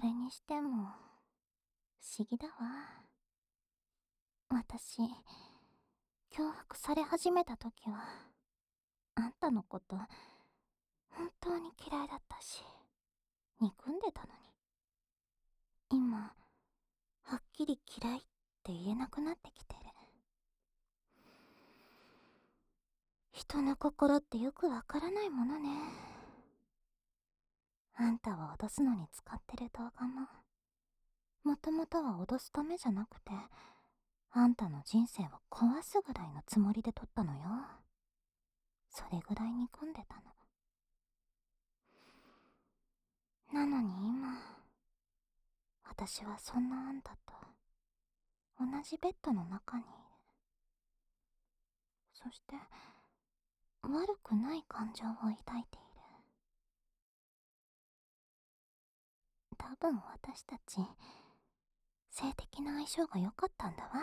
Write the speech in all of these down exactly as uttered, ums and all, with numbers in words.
れにしても、不思議だわ。私、脅迫され始めた時は、あんたのこと、本当に嫌いだったし、憎んでたのに。今、はっきり嫌いって言えなくなってきてる。人の心ってよくわからないものね。あんたを脅すのに使ってる動画も、もともとは脅すためじゃなくて、あんたの人生を壊すぐらいのつもりで撮ったのよ。それぐらい憎んでたの。なのに今、私はそんなあんたと同じベッドの中にいる。そして悪くない感情を抱いている。多分私たち性的な相性が良かったんだわ。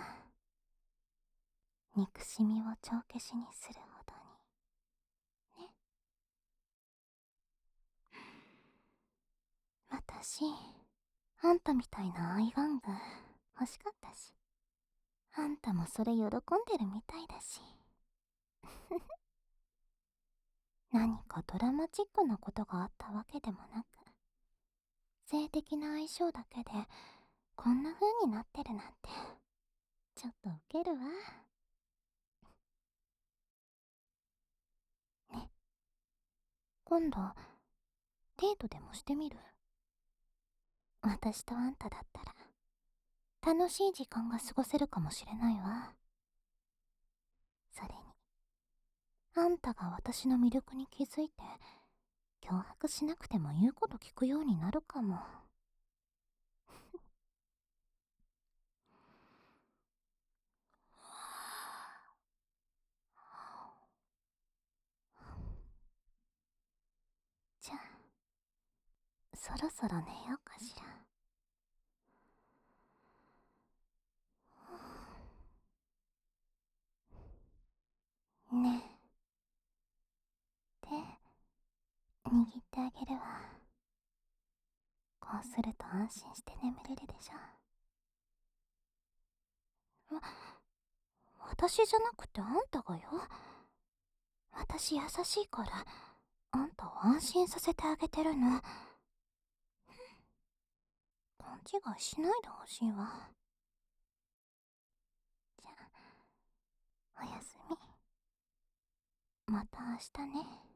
憎しみを帳消しにするほどにね。私、あんたみたいな愛玩具欲しかったし、あんたもそれ喜んでるみたいだし。何かドラマチックなことがあったわけでもなく、性的な相性だけでこんな風になってるなんて、ちょっとウケるわ。ね、今度デートでもしてみる？私とあんただったら楽しい時間が過ごせるかもしれないわ。それに、あんたが私の魅力に気づいて脅迫しなくても言うこと聞くようになるかも。じゃあ、そろそろ寝ようかしら。ねえ、手握ってあげるわ。こうすると安心して眠れるでしょ。わ、私じゃなくてあんたがよ。私優しいから、あんたを安心させてあげてるの。勘違いしないでほしいわ。じゃあ、おやすみ。また明日ね。